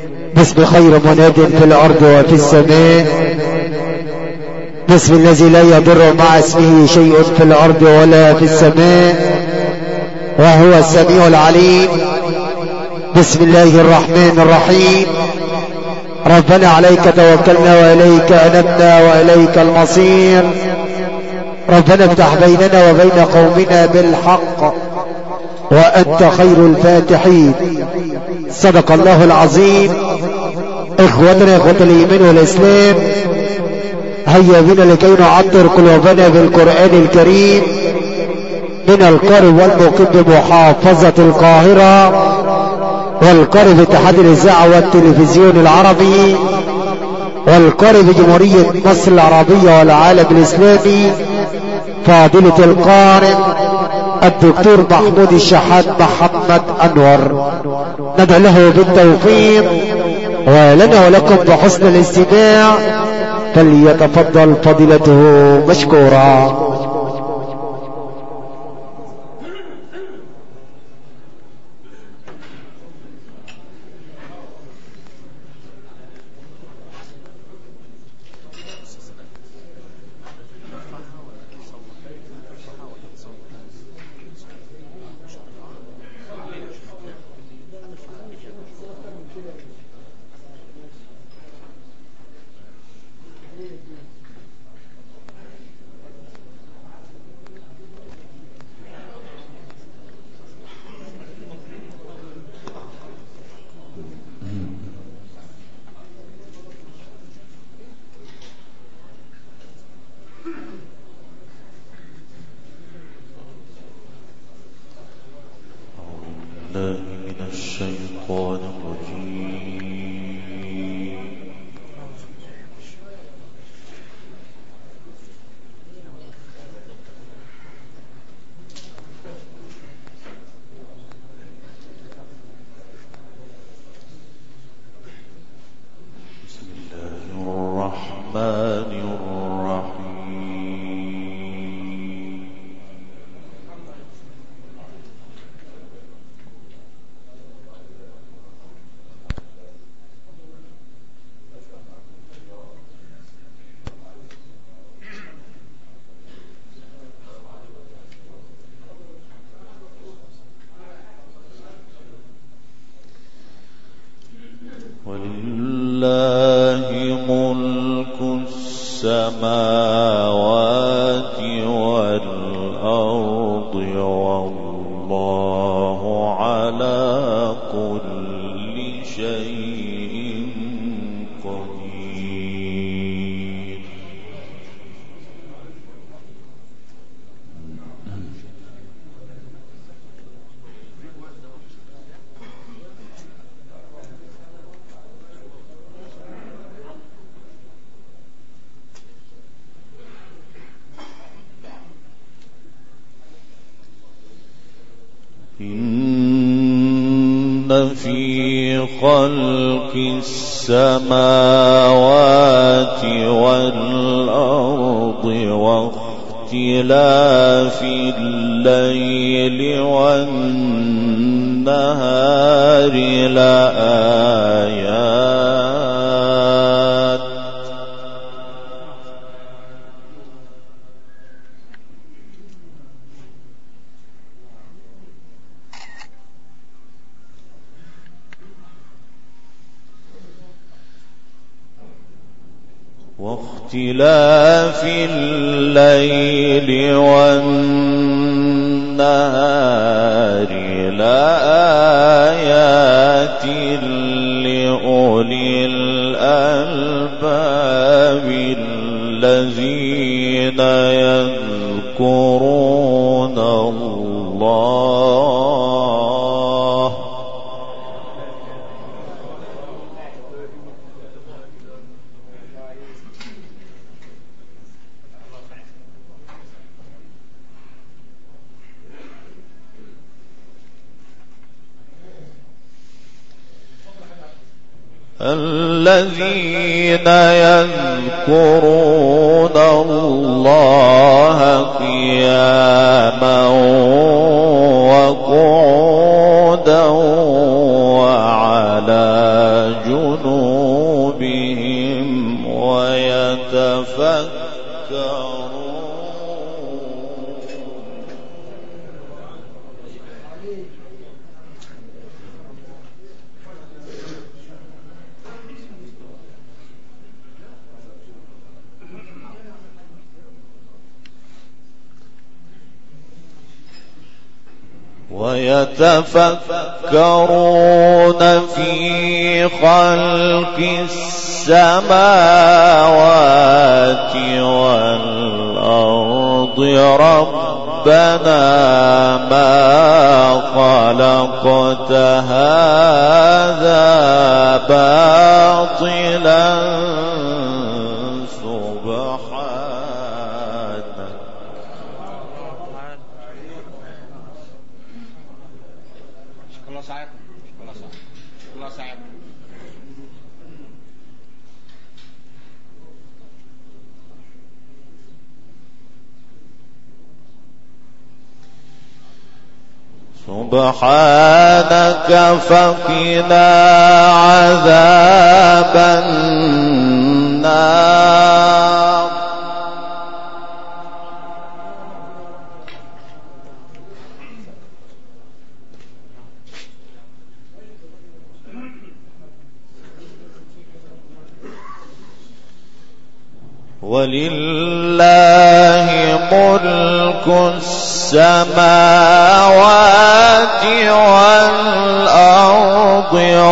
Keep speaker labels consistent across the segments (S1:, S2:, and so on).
S1: باسم خير مناد في الأرض وفي السماء، باسم الذي لا يضر مع اسمه شيء في الأرض ولا في السماء وهو السميع العليم. بسم الله الرحمن الرحيم. ربنا عليك توكلنا وإليك أنبنا وإليك المصير. ربنا افتح بيننا وبين قومنا بالحق وأنت خير الفاتحين. صدق الله العظيم. إخوتنا إخوة الإيمان والإسلام، هيا بنا لكي نعطر قلوبنا بالقرآن الكريم من القارئ والمقيم بمحافظة القاهرة والقارئ باتحاد الإذاعة والتلفزيون العربي والقارئ بجمهورية مصر العربية والعالم الإسلامي، فاضلة القارئ الدكتور محمود الشحات محمد أنور. ندعو له بالتوفيق ولنا ولكم بحسن الاستماع، فليتفضل فضيلته مشكورا.
S2: ولله ملك السماوات والأرض والله على كل شيء قدير. إن في خلق السماوات والأرض واختلاف الليل والنهار لآيات واختلاف الليل والنهار لآيات لأولي الألباب الذين يذكرون الله الذين يذكرون الله قياما وقعودا وعلى جنوبهم ويتفكرون في خلق السماوات والأرض ربنا ما خلقت هذا باطلا سبحانك فقنا عذاب النار. ولله ملك السماوات والأرض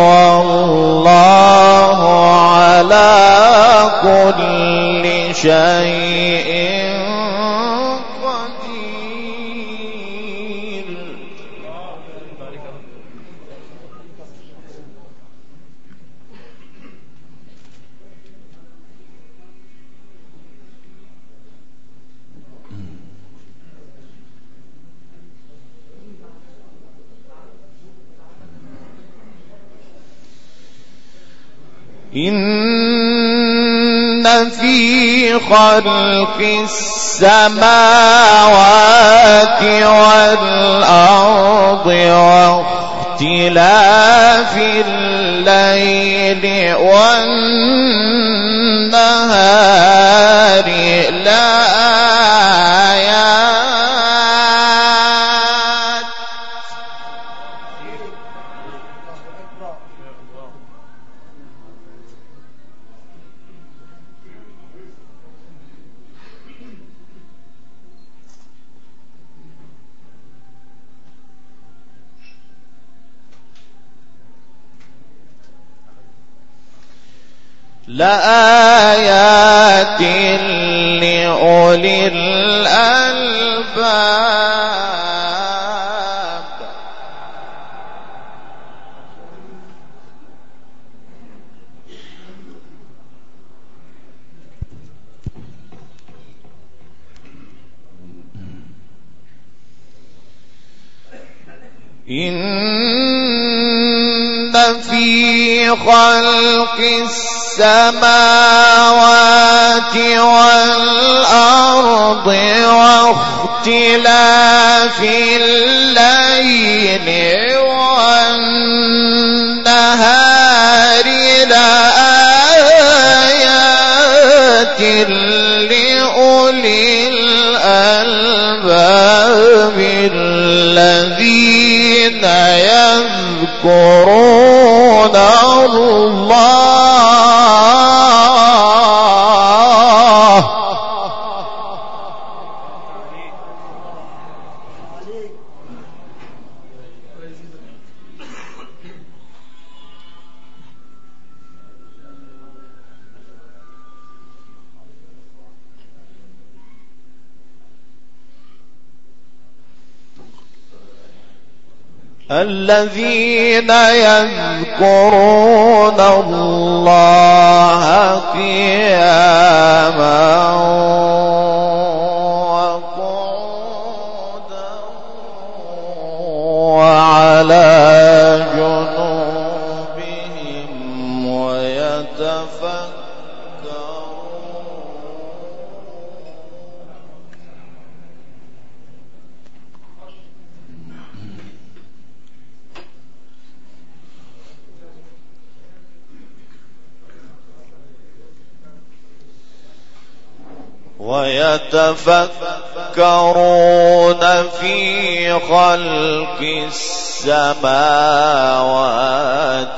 S2: والله على كل شيء قدير. إن في خلق السماوات والأرض واختلاف الليل والنهار لآيات لآيات لأولي الألباب. إن في خلق السماوات والأرض واختلاف الليل والنهار لآيات لأولي الألباب الذين يذكرون الله الذين يذكرون الله قياما وقعودا وعلى جنوبهم ويتفكرون. ويتفكرون في خلق السماوات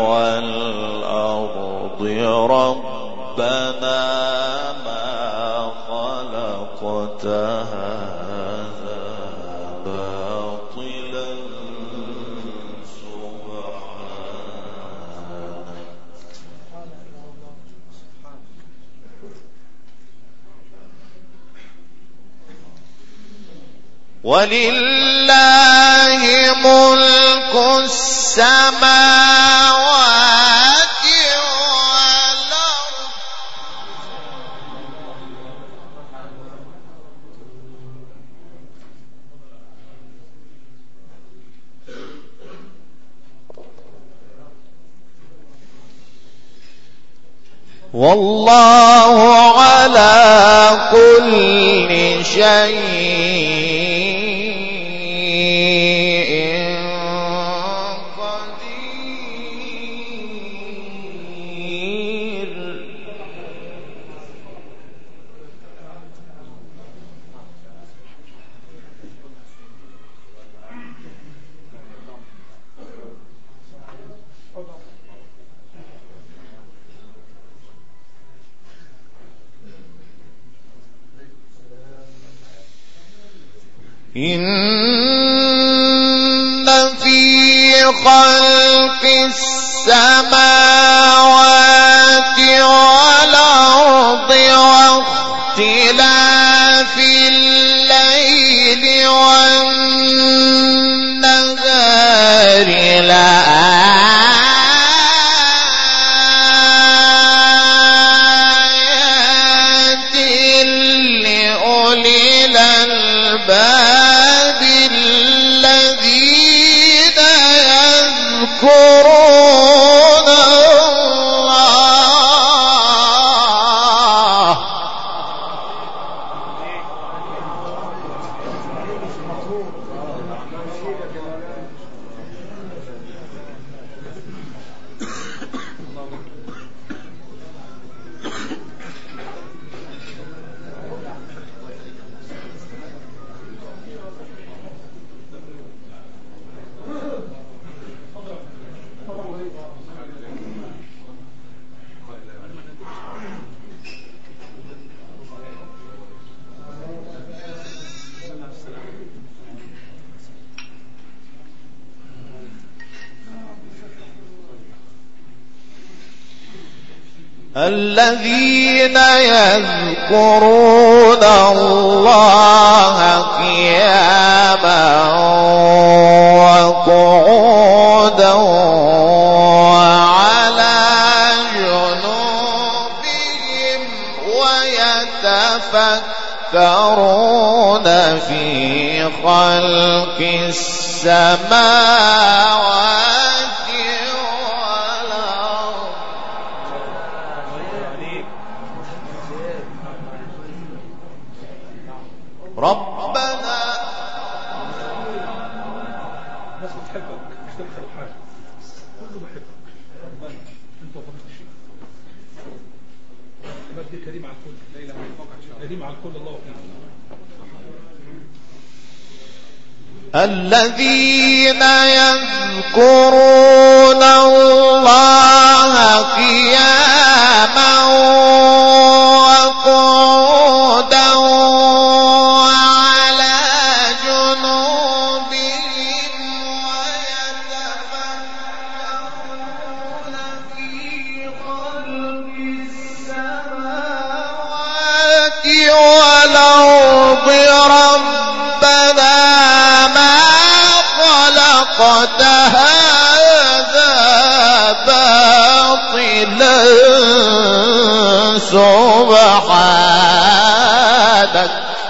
S2: والأرض ربنا ما خلقت هذا باطلا ولله ملك السماوات والأرض والله على كل شيء إن في خلق السماوات والأرض واختلاف الليل والنهار لآيات لأولي الألباب الذين يذكرون الله الذين يذكرون الله قياما وقعودا وعلى جنوبهم ويتفكرون في خلق السماوات والأرض ربنا
S3: الناس بتحبك مش تبخل حاجة كله بحبك ربنا انت وفقت الشيء بدي كريم على الكل لا اله الا الله كريم على الكل الله وفقت
S2: الذين يذكرون الله قياما وقعودا وعلى جنوبهم ويتفكرون في خلق السماوات والأرض ربنا ما خلقت هذا باطلا سبحانك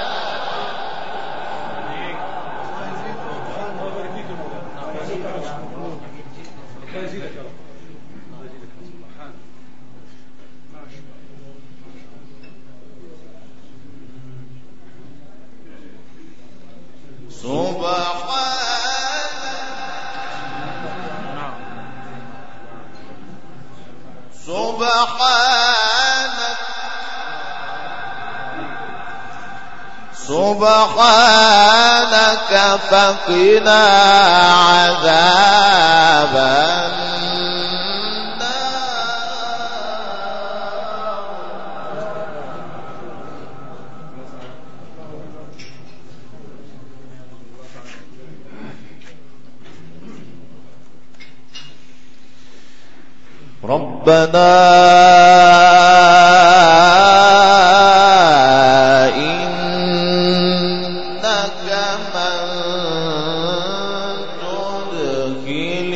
S2: سبحانك فقنا عذاب النار ربنا إنك من تدخل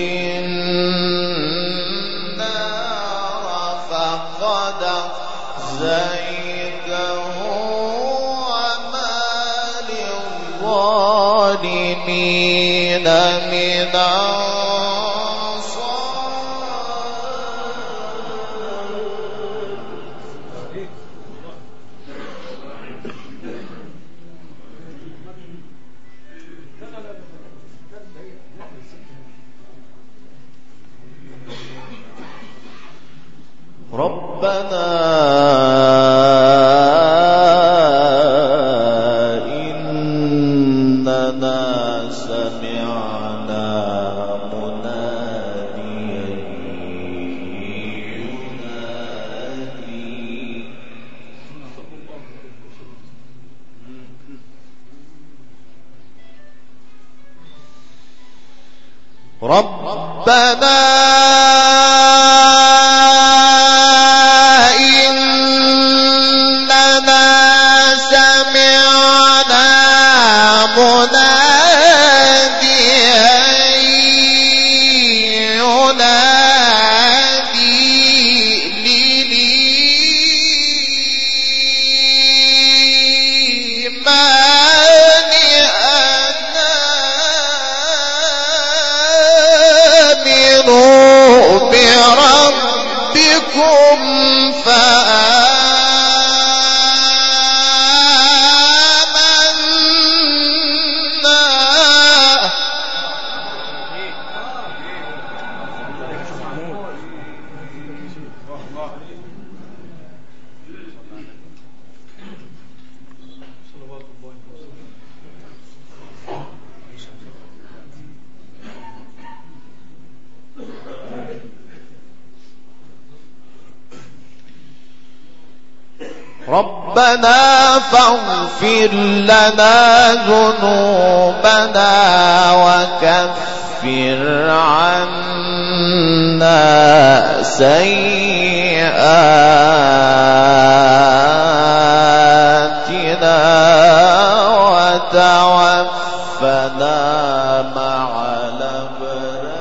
S2: النار فقد أخزيته وما للظالمين من ربنا إننا سمعنا مناديا ينادي ربنا ربنا فاغفر لنا ذنوبنا وكفر عنا سيئاتنا وتوفنا مع الأبرار.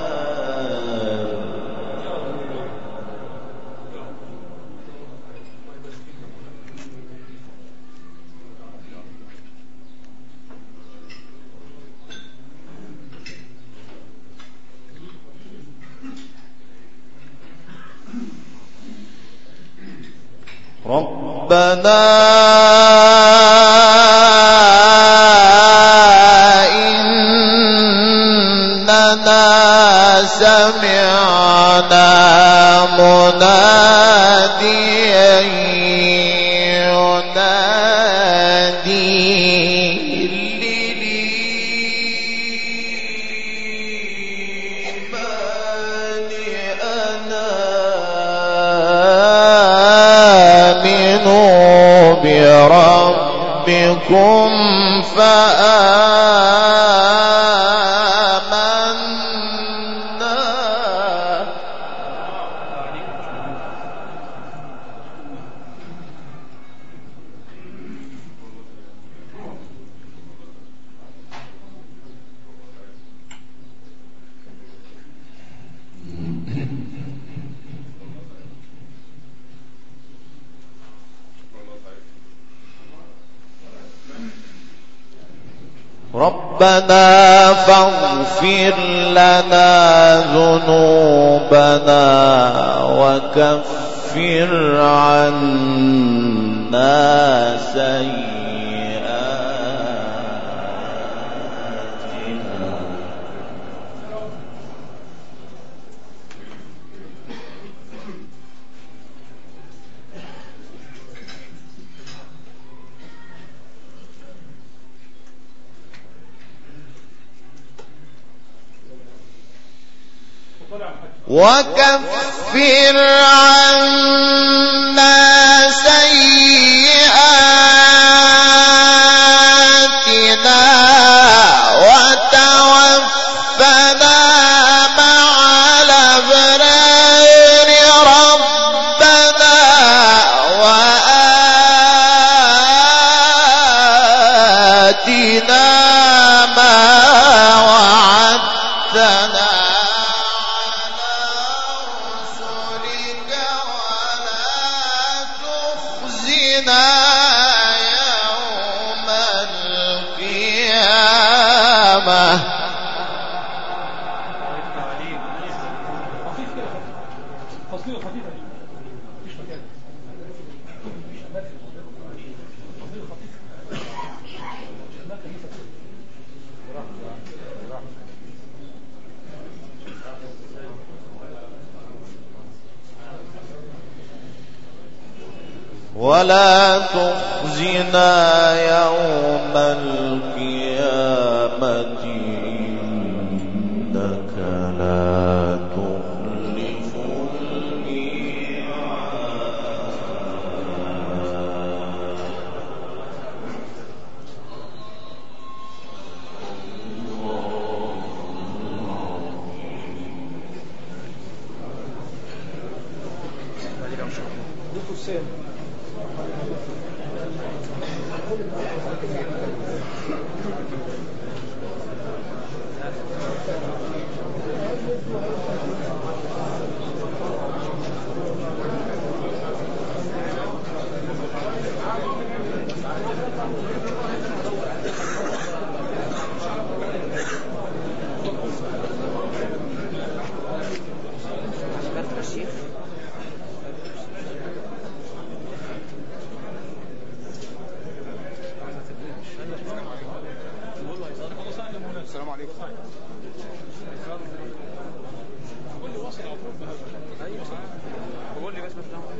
S2: ربنا إننا سمعنا مناديا ينادي بربكم فآمنا. ربنا فاغفر لنا ذنوبنا وكفر عنا سيئاتنا. وكفر عنا سيئاتنا وتوفنا مع الأبرار. وعدتنا على رسلك ولا تخزنا يوم القيامة. ولا تخزنا يوم القيامة إنك لا تخلف الميعاد.
S3: السلام عليكم. قول لي واصل على طول بهذا. ايوه قول لي بس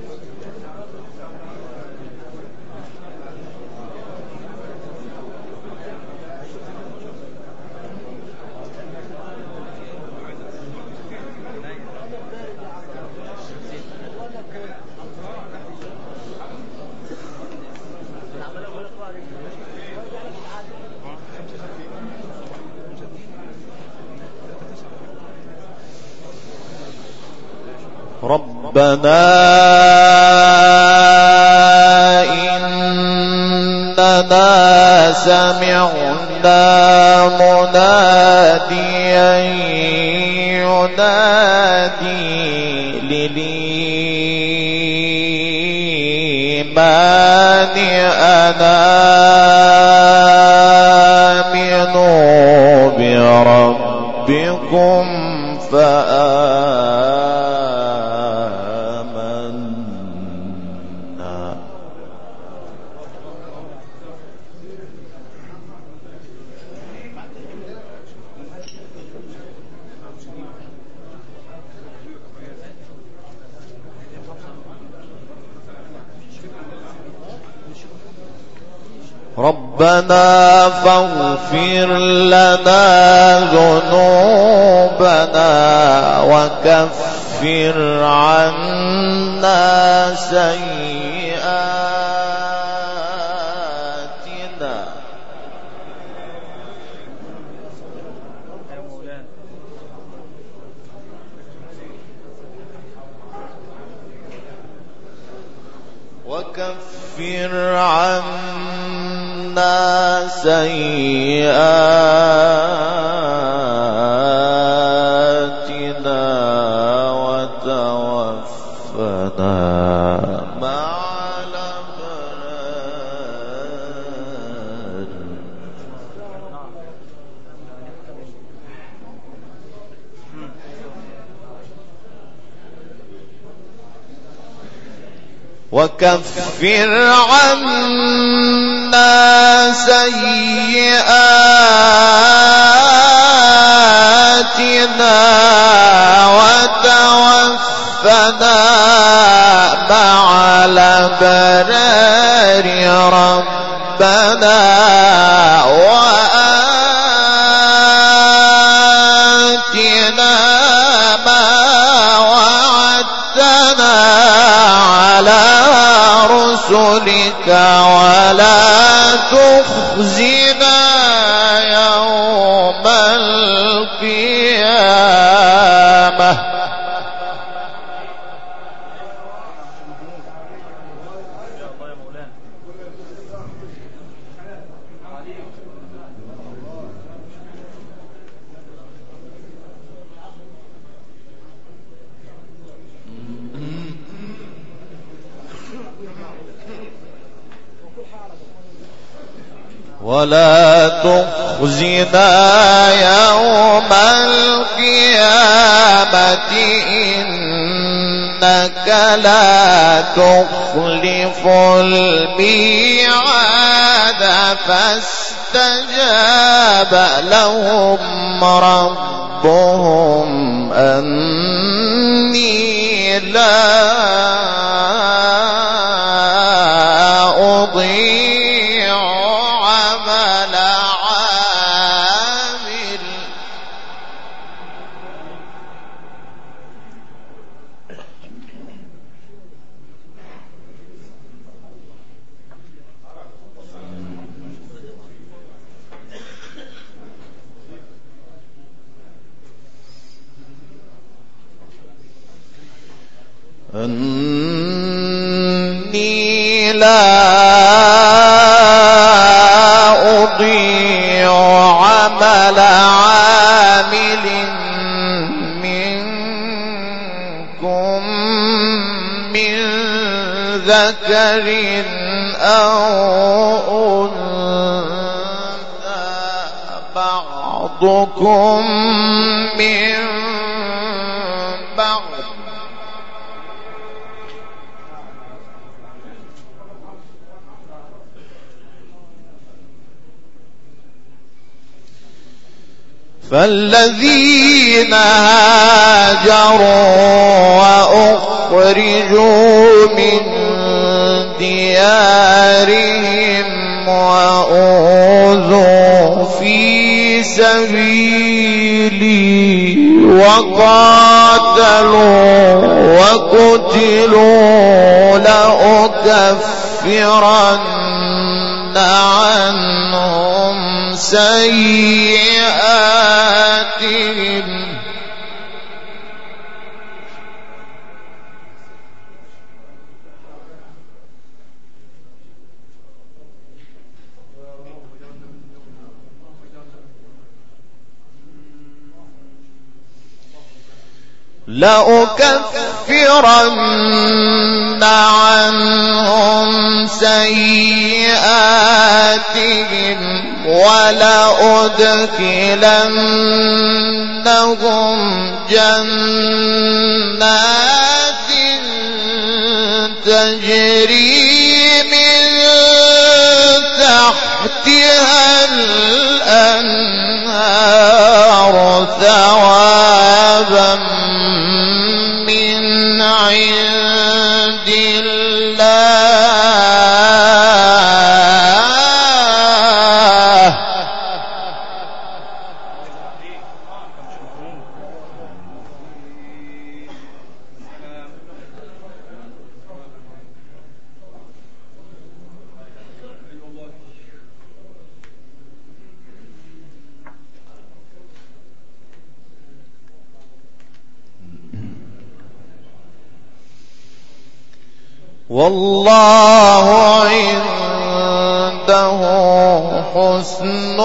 S2: ربنا إننا سمعنا مناديا ينادي للإيمان أن آمنوا بربكم فآمنا. ربنا فاغفر لنا ذنوبنا وكفر عنا سيئاتنا وكفر عنا سيئاتنا وتوفنا مع الأبرار. وكفر عنا سيئاتنا وتوفنا مع الأبرار. ربنا وآتنا ما وعدتنا على رسلك ولا تخزنا يوم القيامة. ولا تخزنا يوم القيامة إنك لا تخلف الميعاد فاستجاب لهم ربهم أني لا أضيع عمل عامل أني لا أضيع عمل عامل منكم من ذكر أو أنثى بعضكم من بعض فالذين هاجروا وأخرجوا من ديارهم وأوذوا في سبيلي وقاتلوا وقتلوا لأكفرن عنهم سيئاتهم لأكفرن عنهم سيئاتهم ولأدخلنهم جنات تجري من تحتها الأنهار ثوابا من عند الله والله عنده حسن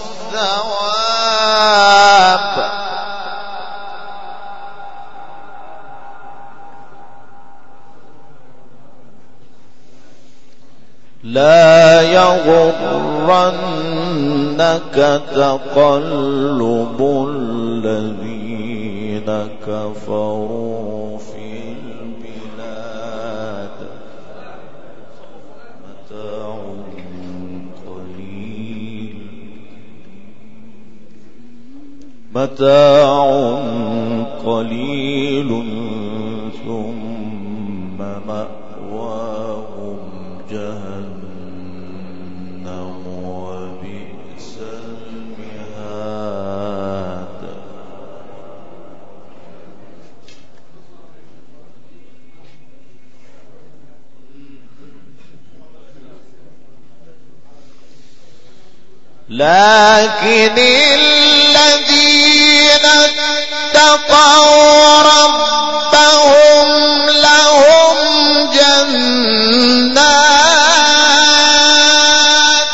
S2: الثواب لا يغرنك تقلب الذين كفروا في البلاد متاع قليل ثم مأواهم جهنم وبئس المهاد لكن الذين اتقوا ربهم لهم جنات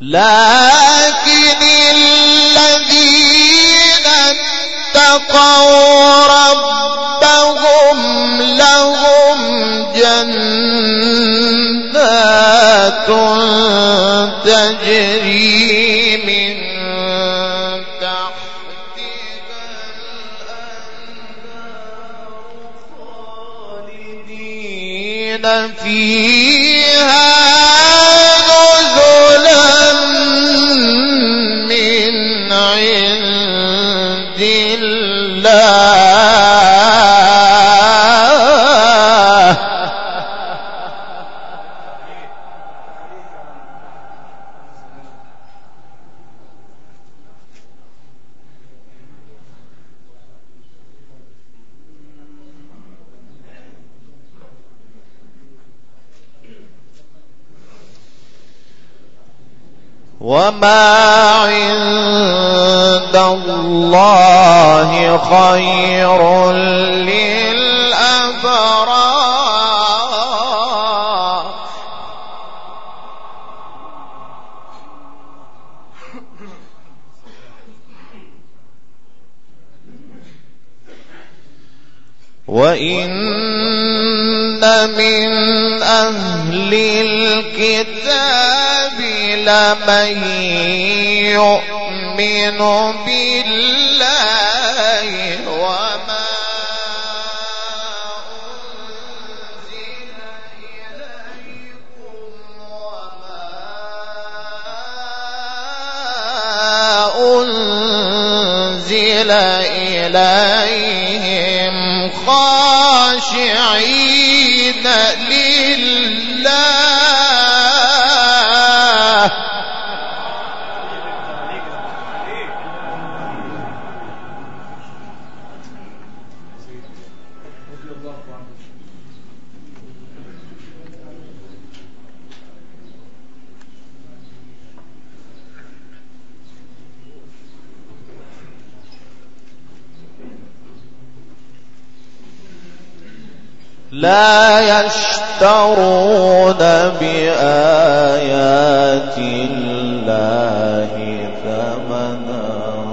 S2: لكن الذين اتقوا ربهم لهم جنات تجري من تحتها الأنهار خالدين فيها نزلا من عند الله. وما عند الله خير للأبرار. وإن من أهل الكتاب لمن يؤمن بالله وما أنزل إليكم وما أنزل إليهم خاشعين لله. لا يشترون بآيات الله ثمنا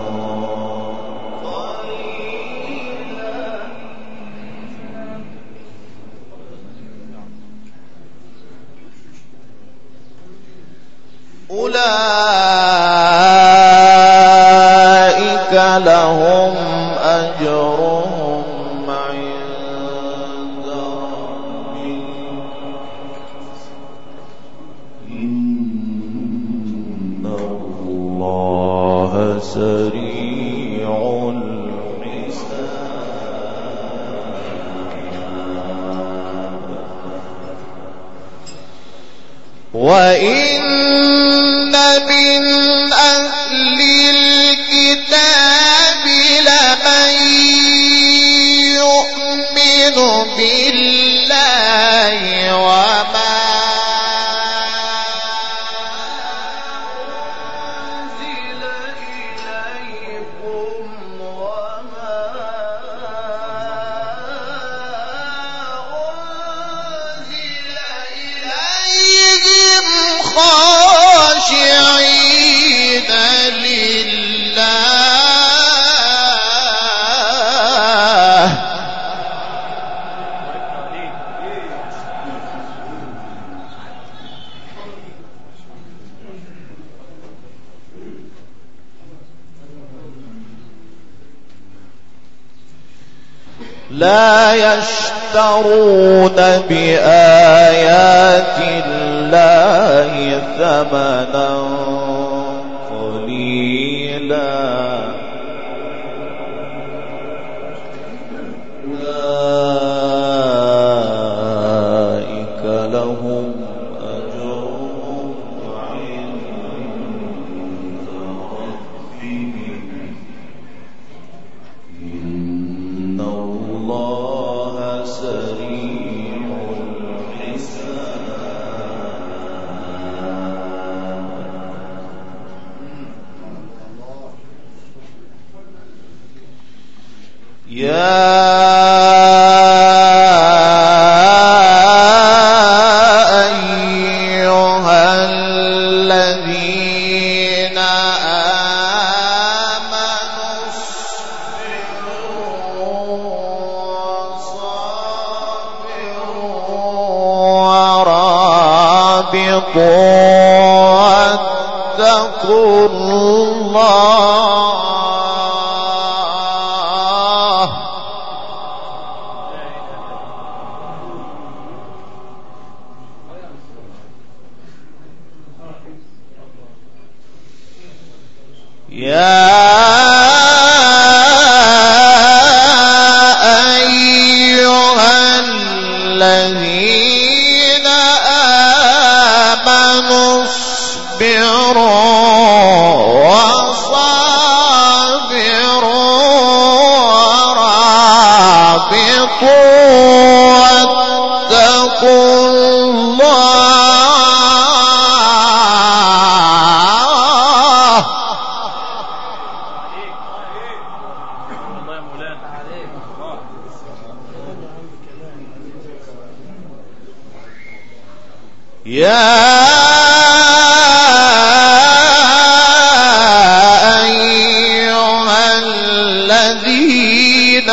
S2: قليلا أولئك لهم أجرهم عند ربهم إن الله سريع الحساب. وإن من أهل الكتاب لمن يؤمن بالله وما أنزل إليكم وما أنزل إليهم خاشعين لله. لا يشترون بآيات الله ثمنا قليلا أولئك لهم أجرهم عند ربهم إن الله سريع الحساب. يا أيها الذين أيها الذين آمنوا اصبروا وصابروا ورابطوا واتقوا يا أيها الذين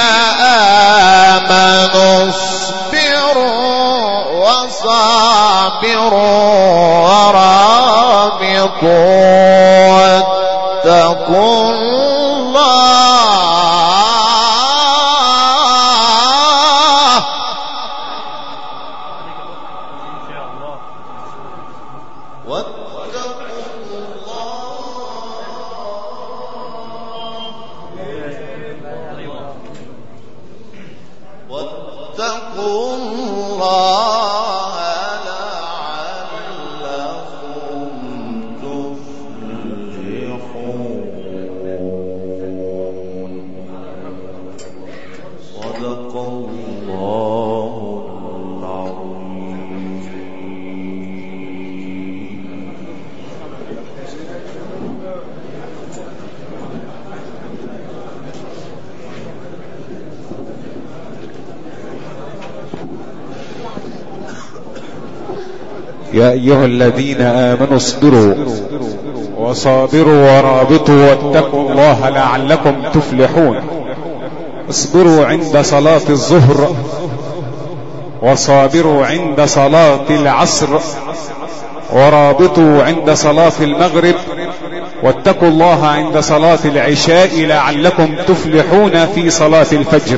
S2: آمنوا اصبروا وصابروا ورابطوا واتقوا واتقوا الله لعلكم تفلحون. صدق الله العظيم.
S4: يا أيها الذين آمنوا اصبروا وصابروا ورابطوا واتقوا الله لعلكم تفلحون. اصبروا عند صلاة الظهر وصابروا عند صلاة العصر ورابطوا عند صلاة المغرب واتقوا الله عند صلاة العشاء لعلكم تفلحون في صلاة الفجر.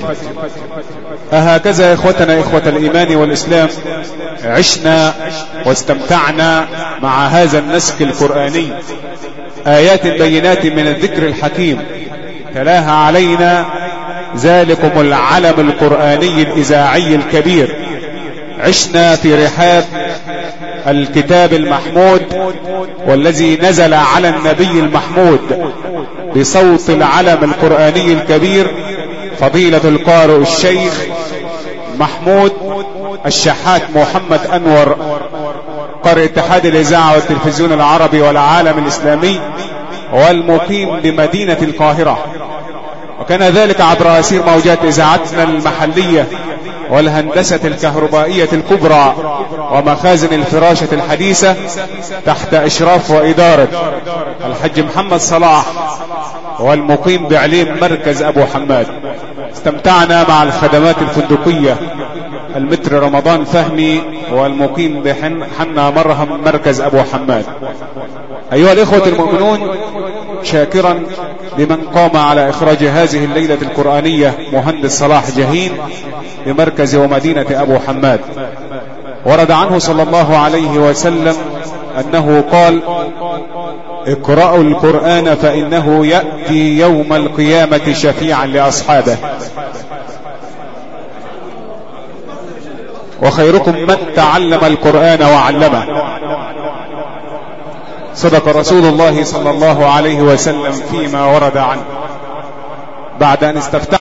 S4: أهكذا إخوتنا إخوة الإيمان والإسلام عشنا واستمتعنا مع هذا النسك القرآني، آيات بينات من الذكر الحكيم تلاها علينا ذلكم العلم القرآني الإذاعي الكبير. عشنا في رحاب الكتاب المحمود والذي نزل على النبي المحمود بصوت العلم القرآني الكبير فضيلة القارئ الشيخ محمود الشحات محمد أنور، قارئ اتحاد الإذاعة والتلفزيون العربي والعالم الإسلامي والمقيم بمدينة القاهرة. وكان ذلك عبر أسير موجات إذاعتنا المحلية والهندسة الكهربائية الكبرى ومخازن الفراشة الحديثة تحت إشراف وإدارة الحج محمد صلاح والمقيم بعليم مركز أبو حماد. استمتعنا مع الخدمات الفندقية المتر رمضان فهمي والمقيم بحنا مرهم مركز أبو حماد. أيها الإخوة المؤمنون، شاكرا لمن قام على إخراج هذه الليلة القرآنية مهندس صلاح جهين بمركز ومدينة أبو حماد. ورد عنه صلى الله عليه وسلم أنه قال: اقرأوا القرآن فإنه يأتي يوم القيامة شفيعا لأصحابه، وخيركم من تعلم القرآن وعلمه. صدق رسول الله صلى الله عليه وسلم فيما ورد عنه. بعد أن استفتح